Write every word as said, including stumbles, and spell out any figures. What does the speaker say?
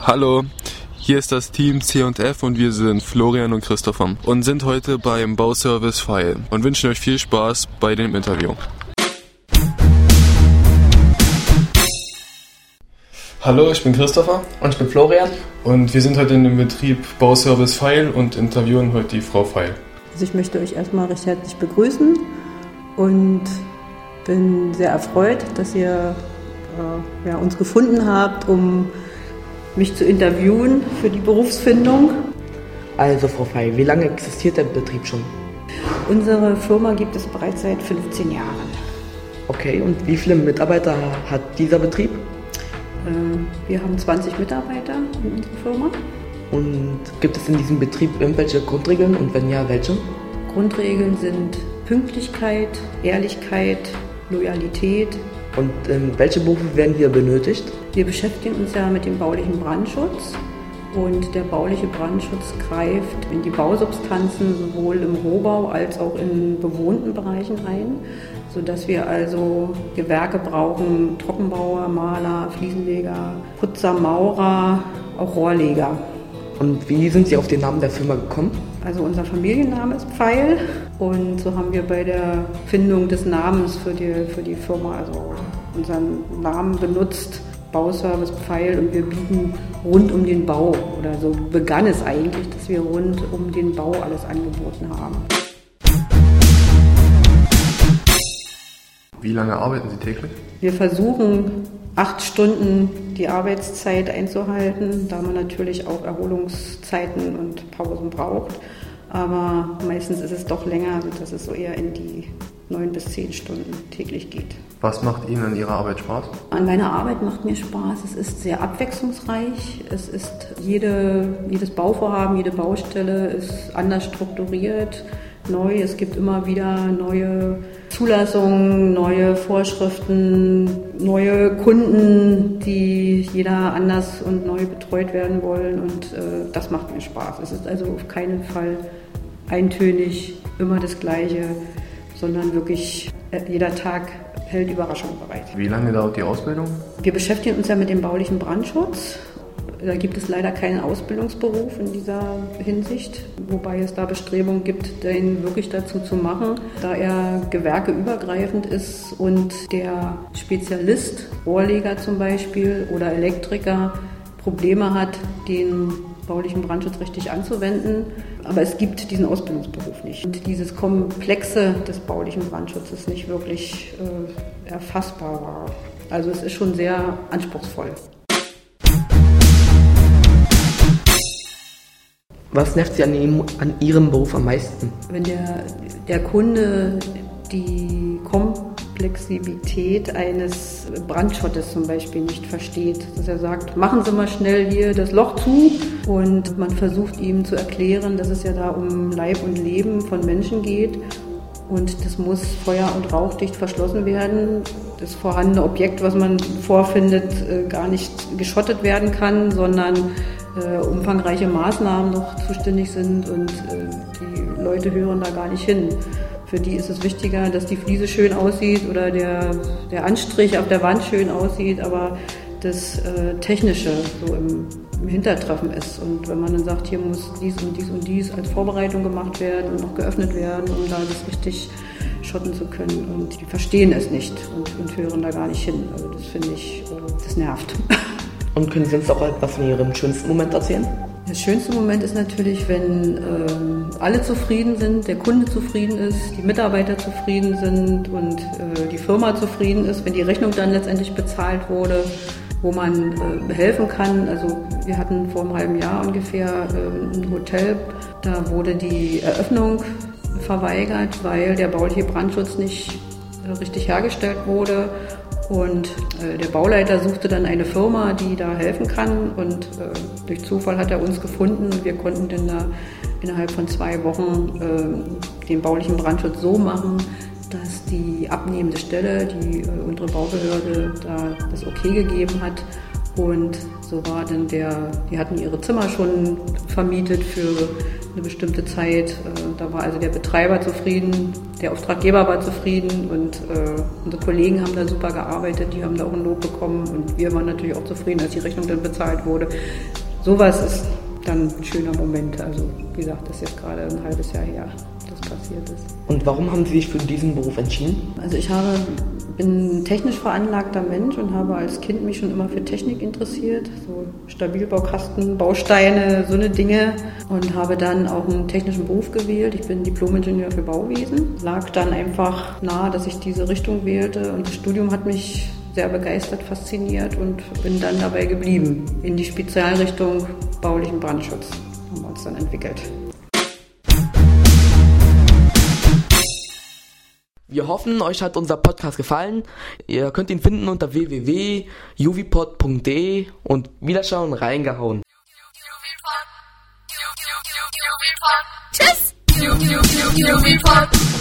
Hallo, hier ist das Team C und F und wir sind Florian und Christopher und sind heute beim Bauservice Pfeil und wünschen euch viel Spaß bei dem Interview. Hallo, ich bin Christopher. Und ich bin Florian. Und wir sind heute in dem Betrieb Bauservice Pfeil und interviewen heute die Frau Pfeil. Also ich möchte euch erstmal recht herzlich begrüßen und bin sehr erfreut, dass ihr äh, ja, uns gefunden habt, um mich zu interviewen für die Berufsfindung. Also Frau Pfeil, wie lange existiert der Betrieb schon? Unsere Firma gibt es bereits seit fünfzehn Jahren. Okay, und wie viele Mitarbeiter hat dieser Betrieb? Wir haben zwanzig Mitarbeiter in unserer Firma. Und gibt es in diesem Betrieb irgendwelche Grundregeln und wenn ja, welche? Grundregeln sind Pünktlichkeit, Ehrlichkeit, Loyalität. Und ähm, welche Berufe werden hier benötigt? Wir beschäftigen uns ja mit dem baulichen Brandschutz. Und der bauliche Brandschutz greift in die Bausubstanzen sowohl im Rohbau als auch in bewohnten Bereichen ein, sodass wir also Gewerke brauchen, Trockenbauer, Maler, Fliesenleger, Putzer, Maurer, auch Rohrleger. Und wie sind Sie auf den Namen der Firma gekommen? Also unser Familienname ist Pfeil und so haben wir bei der Findung des Namens für die, für die Firma also unseren Namen benutzt. Bauservice Pfeil und wir bieten rund um den Bau, oder so begann es eigentlich, dass wir rund um den Bau alles angeboten haben. Wie lange arbeiten Sie täglich? Wir versuchen acht Stunden die Arbeitszeit einzuhalten, da man natürlich auch Erholungszeiten und Pausen braucht. Aber meistens ist es doch länger, sodass es so eher in die neun bis zehn Stunden täglich geht. Was macht Ihnen an Ihrer Arbeit Spaß? An meiner Arbeit macht mir Spaß. Es ist sehr abwechslungsreich. Es ist jede, jedes Bauvorhaben, jede Baustelle ist anders strukturiert, neu. Es gibt immer wieder neue Zulassungen, neue Vorschriften, neue Kunden, die jeder anders und neu betreut werden wollen. Und äh, das macht mir Spaß. Es ist also auf keinen Fall eintönig, immer das Gleiche, sondern wirklich äh, jeder Tag hält Überraschungen bereit. Wie lange dauert die Ausbildung? Wir beschäftigen uns ja mit dem baulichen Brandschutz. Da gibt es leider keinen Ausbildungsberuf in dieser Hinsicht, wobei es da Bestrebungen gibt, den wirklich dazu zu machen, da er gewerkeübergreifend ist und der Spezialist, Rohrleger zum Beispiel oder Elektriker, Probleme hat, den baulichen Brandschutz richtig anzuwenden. Aber es gibt diesen Ausbildungsberuf nicht. Und dieses Komplexe des baulichen Brandschutzes ist nicht wirklich äh, erfassbar war. Also es ist schon sehr anspruchsvoll. Was nervt Sie an, ihm, an Ihrem Beruf am meisten? Wenn der, der Kunde die Komplexität eines Brandschottes zum Beispiel nicht versteht, dass er sagt, machen Sie mal schnell hier das Loch zu und man versucht ihm zu erklären, dass es ja da um Leib und Leben von Menschen geht und das muss feuer- und rauchdicht verschlossen werden. Das vorhandene Objekt, was man vorfindet, gar nicht geschottet werden kann, sondern Äh, umfangreiche Maßnahmen noch zuständig sind und äh, die Leute hören da gar nicht hin. Für die ist es wichtiger, dass die Fliese schön aussieht oder der, der Anstrich auf der Wand schön aussieht, aber das äh, Technische so im, im Hintertreffen ist. Und wenn man dann sagt, hier muss dies und dies und dies als Vorbereitung gemacht werden und noch geöffnet werden, um da das richtig schotten zu können. Und die verstehen es nicht und, und hören da gar nicht hin. Also das finde ich, äh, das nervt. Und können Sie uns auch etwas von Ihrem schönsten Moment erzählen? Der schönste Moment ist natürlich, wenn ähm, alle zufrieden sind, der Kunde zufrieden ist, die Mitarbeiter zufrieden sind und äh, die Firma zufrieden ist, wenn die Rechnung dann letztendlich bezahlt wurde, wo man äh, helfen kann. Also wir hatten vor einem halben Jahr ungefähr äh, ein Hotel, da wurde die Eröffnung verweigert, weil der bauliche Brandschutz nicht äh, richtig hergestellt wurde. Und äh, der Bauleiter suchte dann eine Firma, die da helfen kann und äh, durch Zufall hat er uns gefunden und wir konnten dann da innerhalb von zwei Wochen äh, den baulichen Brandschutz so machen, dass die abnehmende Stelle, die äh, unsere Baubehörde da das Okay gegeben hat Und so war dann der, die hatten ihre Zimmer schon vermietet für eine bestimmte Zeit. Da war also der Betreiber zufrieden, der Auftraggeber war zufrieden und äh, unsere Kollegen haben da super gearbeitet, die haben da auch ein Lob bekommen und wir waren natürlich auch zufrieden, als die Rechnung dann bezahlt wurde. Sowas ist dann ein schöner Moment. Also wie gesagt, das ist jetzt gerade ein halbes Jahr her, das passiert ist. Und warum haben Sie sich für diesen Beruf entschieden? Also ich habe, bin ein technisch veranlagter Mensch und habe als Kind mich schon immer für Technik interessiert, so Stabilbaukasten, Bausteine, so eine Dinge, und habe dann auch einen technischen Beruf gewählt. Ich bin Diplom-Ingenieur für Bauwesen. Lag dann einfach nahe, dass ich diese Richtung wählte und das Studium hat mich sehr begeistert, fasziniert und bin dann dabei geblieben. In die Spezialrichtung baulichen Brandschutz haben wir uns dann entwickelt. Wir hoffen, euch hat unser Podcast gefallen. Ihr könnt ihn finden unter w w w punkt juvipod punkt de und Wiederschauen reingehauen. Tschüss!